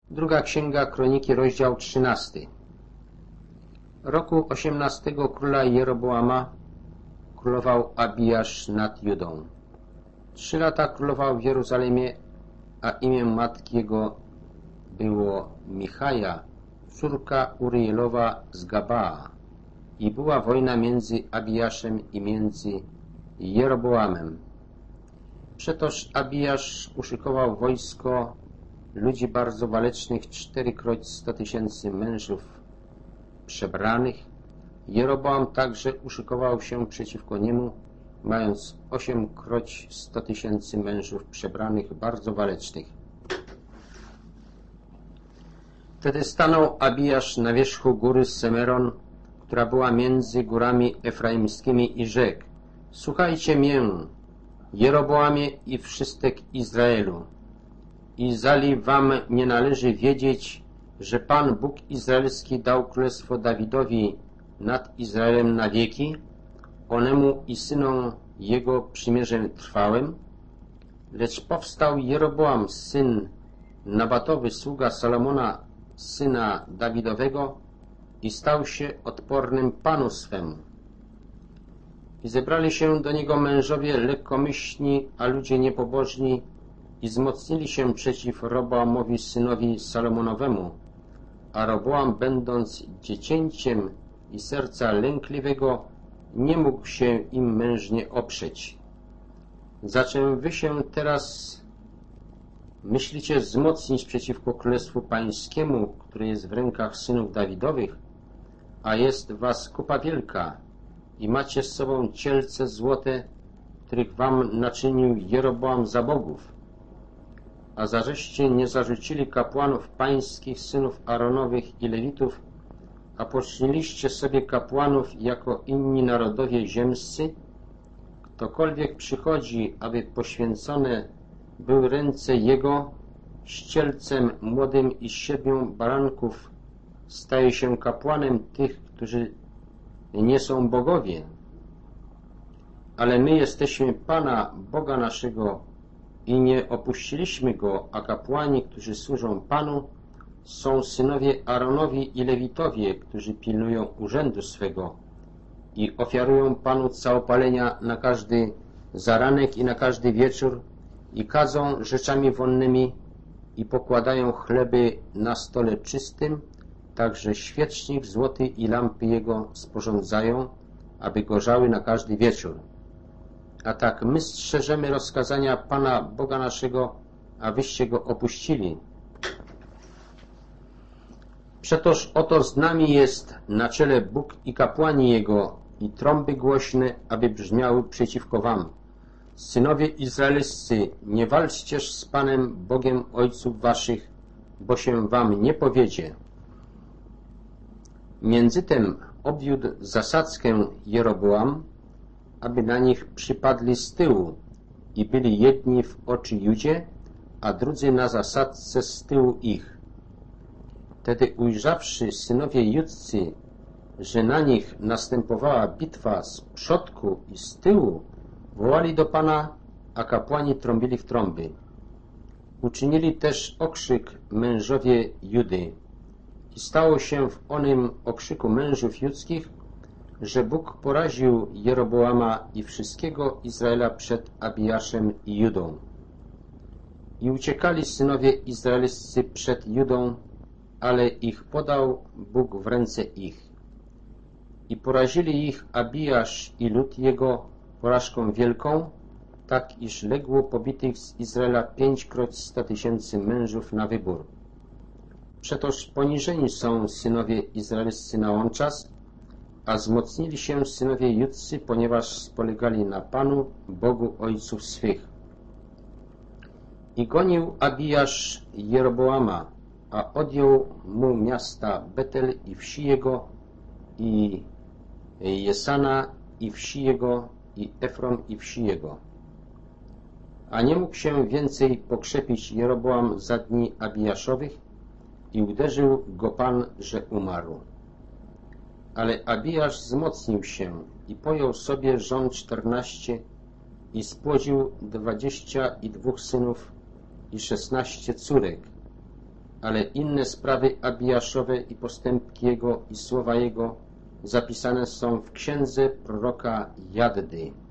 Druga Księga Kroniki, rozdział 13. Roku 18 króla Jeroboama królował Abijasz nad Judą. 3 lata królował w Jerozolimie, a imię matki jego było Michaja, córka Urielowa z Gabaa. I była wojna między Abijaszem i między Jeroboamem. Przetoż Abijasz uszykował wojsko ludzi bardzo walecznych, 4x 100 000 mężów przebranych. Jeroboam także uszykował się przeciwko niemu, mając 8x 100 000 mężów przebranych, bardzo walecznych. Wtedy stanął Abijasz na wierzchu góry Semeron, która była między górami efraimskimi, i rzekł: słuchajcie mię, Jeroboamie i wszystek Izraelu. I zali wam nie należy wiedzieć, że Pan Bóg Izraelski dał królestwo Dawidowi nad Izraelem na wieki, onemu i synom jego przymierzem trwałym? Lecz powstał Jeroboam, syn Nabatowy, sługa Salomona, syna Dawidowego, i stał się odpornym Panu swemu. I zebrali się do niego mężowie lekkomyślni, a ludzie niepobożni, i wzmocnili się przeciw Roboamowi, synowi Salomonowemu, a Roboam, będąc dziecięciem i serca lękliwego, nie mógł się im mężnie oprzeć. Zaczem wy się teraz myślicie wzmocnić przeciwko Królestwu Pańskiemu, które jest w rękach synów Dawidowych, a jest was kupa wielka i macie z sobą cielce złote, których wam naczynił Jeroboam za bogów. A zażeście nie zarzucili kapłanów pańskich, synów Aaronowych i Lewitów, a poczyniliście sobie kapłanów jako inni narodowie ziemscy? Ktokolwiek przychodzi, aby poświęcone były ręce jego, z cielcem młodym i z 7 baranków staje się kapłanem tych, którzy nie są bogowie. Ale my jesteśmy Pana, Boga naszego, i nie opuściliśmy Go, a kapłani, którzy służą Panu, są synowie Aaronowi i Lewitowie, którzy pilnują urzędu swego i ofiarują Panu całopalenia na każdy zaranek i na każdy wieczór, i kadzą rzeczami wonnymi i pokładają chleby na stole czystym, także świecznik złoty i lampy jego sporządzają, aby gorzały na każdy wieczór. A tak my strzeżemy rozkazania Pana Boga naszego, a wyście go opuścili. Przetoż oto z nami jest na czele Bóg i kapłani Jego, i trąby głośne, aby brzmiały przeciwko wam. Synowie izraelscy, nie walczcież z Panem Bogiem ojców waszych, bo się wam nie powiedzie. Międzytem obwiódł zasadzkę Jeroboam, aby na nich przypadli z tyłu i byli jedni w oczy Judzie, a drudzy na zasadzce z tyłu ich. Wtedy ujrzawszy synowie judzcy, że na nich następowała bitwa z przodku i z tyłu, wołali do Pana, a kapłani trąbili w trąby. Uczynili też okrzyk mężowie Judy. I stało się w onym okrzyku mężów judzkich, że Bóg poraził Jeroboama i wszystkiego Izraela przed Abijaszem i Judą. I uciekali synowie izraelscy przed Judą, ale ich podał Bóg w ręce ich. I porazili ich Abijasz i lud jego porażką wielką, tak iż legło pobitych z Izraela 5x 100 000 mężów na wybór. Przetoż poniżeni są synowie izraelscy na on czas, a wzmocnili się synowie judzcy, ponieważ spolegali na Panu, Bogu ojców swych. I gonił Abijasz Jeroboama, a odjął mu miasta Betel i wsi jego, i Jesana i wsi jego, i Efron i wsi jego. A nie mógł się więcej pokrzepić Jeroboam za dni Abijaszowych, i uderzył go Pan, że umarł. Ale Abijasz wzmocnił się i pojął sobie żon 14 i spłodził 22 synów i 16 córek. ale inne sprawy Abijaszowe i postępki jego i słowa jego zapisane są w księdze proroka Jaddy.